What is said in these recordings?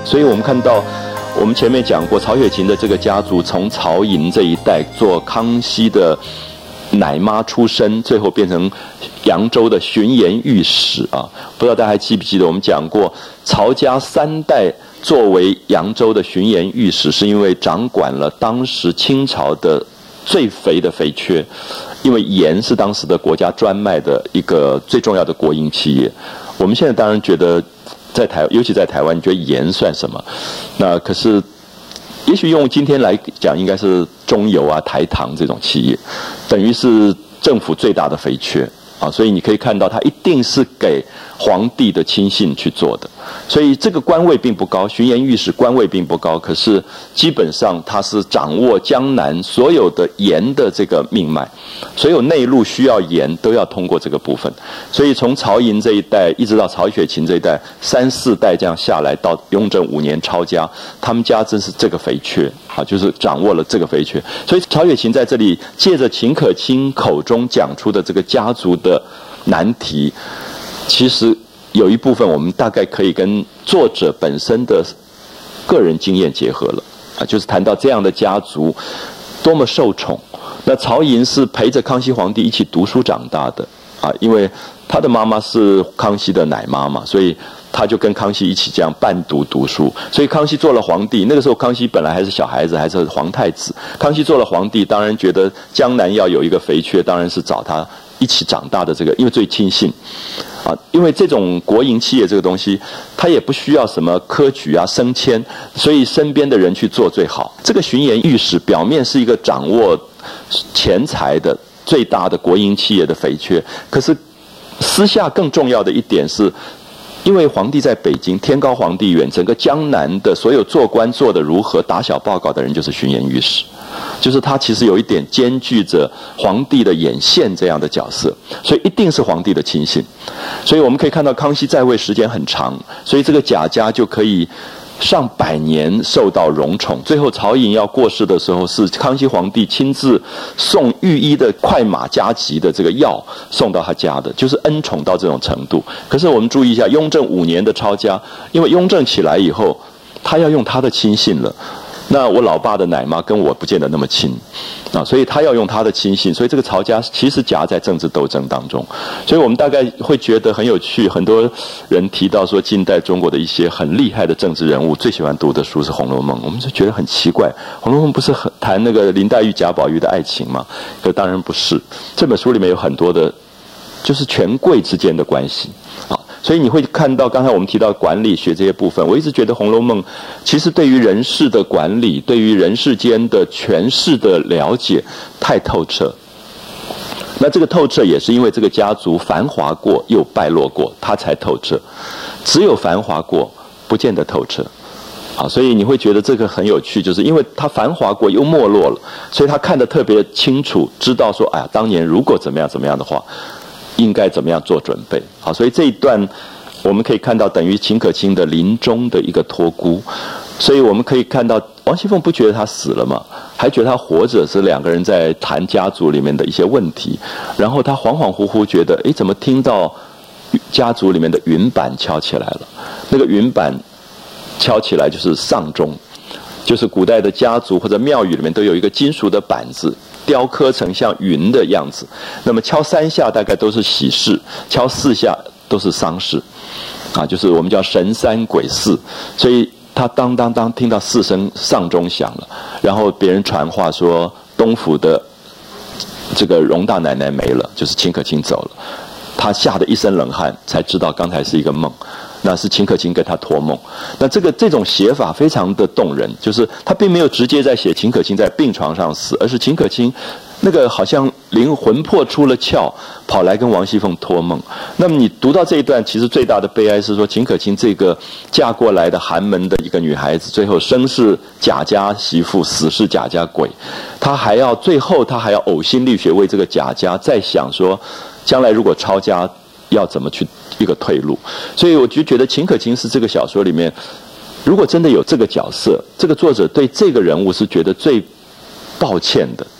所以我们看到，我们前面讲过，曹雪芹的这个家族从曹寅这一代做康熙的奶妈出身，最后变成扬州的巡盐御史啊。不知道大家还记不记得，我们讲过，曹家3代作为扬州的巡盐御史，是因为掌管了当时清朝的最肥的肥缺，因为盐是当时的国家专卖的一个最重要的国营企业。我们现在当然觉得尤其在台湾，你觉得盐算什么？那可是，也许用今天来讲，应该是中油啊、台糖这种企业，等于是政府最大的肥缺啊。所以你可以看到，它一定是给皇帝的亲信去做的。所以这个官位并不高，巡盐御史官位并不高，可是基本上他是掌握江南所有的盐的这个命脉，所有内陆需要盐都要通过这个部分。所以从曹寅这一代一直到曹雪芹这一代，3、4代这样下来，到雍正5年抄家，他们家真是这个肥缺啊，就是掌握了这个肥缺。所以曹雪芹在这里借着秦可卿口中讲出的这个家族的难题，其实有一部分我们大概可以跟作者本身的个人经验结合了啊，就是谈到这样的家族多么受宠。那曹寅是陪着康熙皇帝一起读书长大的啊，因为他的妈妈是康熙的奶妈嘛，所以他就跟康熙一起这样伴读书。所以康熙做了皇帝，那个时候康熙本来还是小孩子，还是皇太子。康熙做了皇帝，当然觉得江南要有一个肥缺，当然是找他一起长大的这个，因为最亲信啊。因为这种国营企业这个东西，它也不需要什么科举啊、升迁，所以身边的人去做最好。这个巡盐御史表面是一个掌握钱财的最大的国营企业的肥缺，可是私下更重要的一点是，因为皇帝在北京，天高皇帝远，整个江南的所有做官做得如何，打小报告的人就是巡盐御史，就是他其实有一点兼具着皇帝的眼线这样的角色，所以一定是皇帝的亲信。所以我们可以看到康熙在位时间很长，所以这个贾家就可以上百年受到荣宠。最后曹寅要过世的时候，是康熙皇帝亲自送御医的快马加急的这个药送到他家的，就是恩宠到这种程度。可是我们注意一下，雍正5年的抄家，因为雍正起来以后，他要用他的亲信了。那我老爸的奶妈跟我不见得那么亲啊，所以他要用他的亲信，所以这个曹家其实夹在政治斗争当中。所以我们大概会觉得很有趣，很多人提到说近代中国的一些很厉害的政治人物最喜欢读的书是《红楼梦》，我们就觉得很奇怪，《红楼梦》不是谈那个林黛玉贾宝玉的爱情吗？可当然不是，这本书里面有很多的就是权贵之间的关系啊。所以你会看到，刚才我们提到管理学这些部分，我一直觉得《红楼梦》其实对于人事的管理，对于人世间的权势的了解太透彻。那这个透彻也是因为这个家族繁华过又败落过，它才透彻。只有繁华过，不见得透彻。啊，所以你会觉得这个很有趣，就是因为他繁华过又没落了，所以他看得特别清楚，知道说，哎呀，当年如果怎么样的话，应该怎么样做准备。好，所以这一段我们可以看到等于秦可卿的临终的一个托孤。所以我们可以看到王熙凤不觉得他死了嘛，还觉得他活着，是两个人在谈家族里面的一些问题。然后他恍恍惚惚觉得，诶，怎么听到家族里面的云板敲起来了？那个云板敲起来就是丧钟，就是古代的家族或者庙宇里面都有一个金属的板子，雕刻成像云的样子。那么敲3下大概都是喜事，敲4下都是丧事，啊，就是我们叫神3鬼4。所以他当当当听到4声丧钟响了，然后别人传话说东府的这个荣大奶奶没了，就是秦可卿走了。他吓得一身冷汗，才知道刚才是一个梦。那是秦可卿跟他托梦。那这种写法非常的动人，就是他并没有直接在写秦可卿在病床上死，而是秦可卿那个好像灵魂魄出了窍，跑来跟王熙凤托梦。那么你读到这一段，其实最大的悲哀是说，秦可卿这个嫁过来的寒门的一个女孩子，最后生是贾家媳妇，死是贾家鬼，最后她还要呕心沥血为这个贾家在想说，将来如果抄家要怎么去一个退路。所以我就觉得秦可卿是这个小说里面，如果真的有这个角色，这个作者对这个人物是觉得最抱歉的，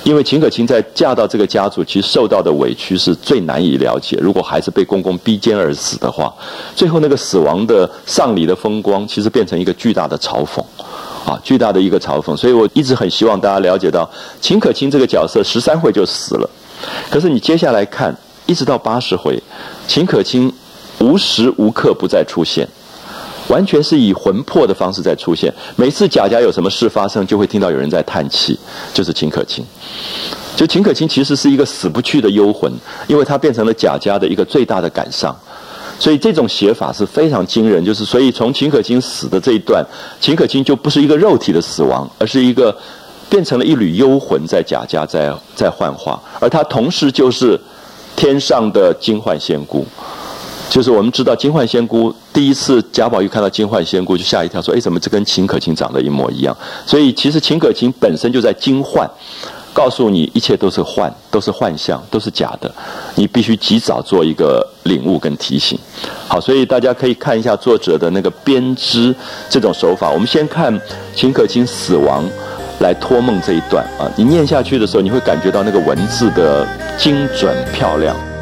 因为秦可卿在嫁到这个家族，其实受到的委屈是最难以了解。如果孩子被公公逼奸而死的话，最后那个死亡的丧礼的风光，其实变成一个巨大的嘲讽，巨大的一个嘲讽。所以我一直很希望大家了解到，秦可卿这个角色13回就死了，可是你接下来看，一直到80回，秦可卿无时无刻不在出现。完全是以魂魄的方式在出现。每次贾家有什么事发生，就会听到有人在叹气，就是秦可卿。就秦可卿其实是一个死不去的幽魂，因为他变成了贾家的一个最大的感伤。所以这种写法是非常惊人，就是所以从秦可卿死的这一段，秦可卿就不是一个肉体的死亡，而是一个变成了一缕幽魂在贾家在幻化，而他同时就是天上的金幻仙姑。就是我们知道金幻仙姑第一次贾宝玉看到金幻仙姑就吓一跳，说：“哎，怎么这跟秦可卿长得一模一样？”所以其实秦可卿本身就在金幻，告诉你一切都是幻，都是幻象，都是假的，你必须及早做一个领悟跟提醒。好，所以大家可以看一下作者的那个编织这种手法。我们先看秦可卿死亡来托梦这一段啊，你念下去的时候，你会感觉到那个文字的精准漂亮。